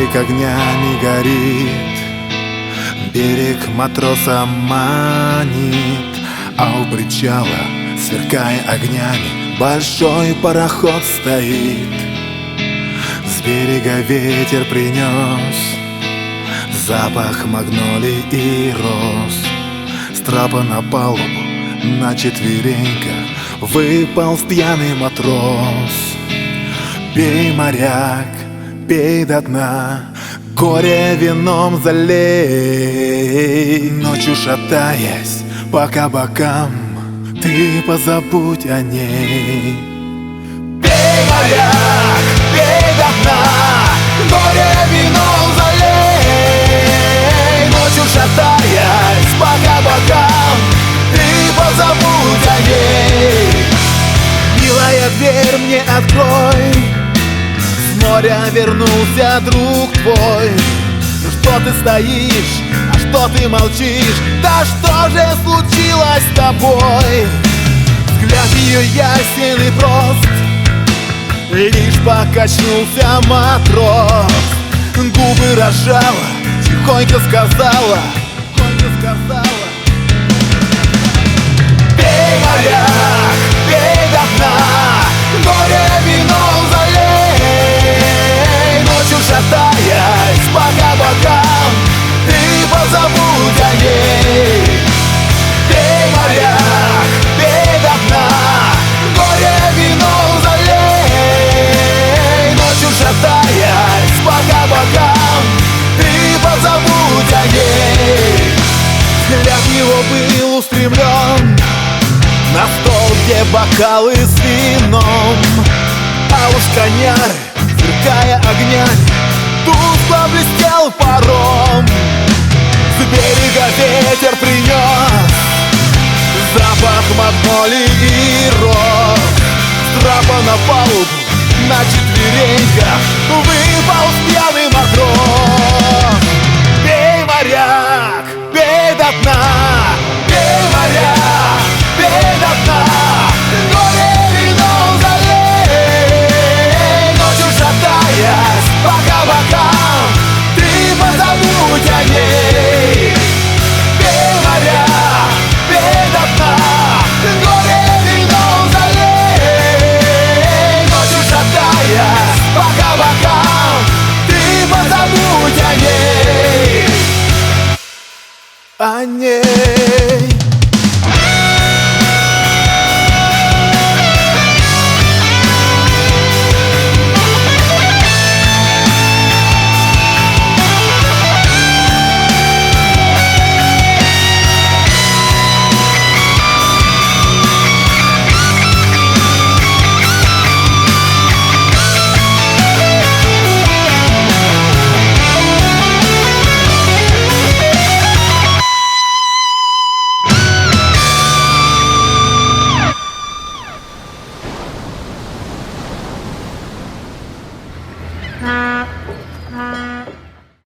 Берег огнями горит, берег матроса манит, а у причала, сверкая огнями, большой пароход стоит. С берега ветер принес запах магнолий и роз. С трапа на палубу на четвереньках выполз пьяный матрос. Пей, моряк, пей до дна, горе вином залей. Ночью шатаясь по кабакам, ты позабудь о ней. Пей, моряк, пей до дна, горе вином залей. Ночью шатаясь по кабакам, ты позабудь о ней. Милая, дверь мне открой, с моря вернулся друг твой. Ну что ты стоишь, а что ты молчишь? Да что же случилось с тобой? Взгляд ее ясен и прост, лишь покачнулся матрос. Губы разжала, тихонько сказала: пей, моряк, пей до дна, горе вином залей. Ночью шатаясь по кабакам, ты позабудь о ней. Пей, моряк, пей до дна, горе вином залей. Ночью шатаясь по кабакам, ты позабудь о ней. Взгляд его был устремлен на стол, где бокалы с вином, а уж коняры, сверкая огнями, тускло блестел паром. С берега ветер принес запах магнолий и роз. С трапа на палубу на четвереньках выполз пьяный матрос. Пей, моряк, пей до дна, пей, моряк, пей до дна, горе вином залей. Ночью шатаясь по кабакам, ты позабудь о ней. Пей, моряк, пей до дна, горе вином залей. Ночью шатаясь по кабакам, ты позабудь о ней. О ней.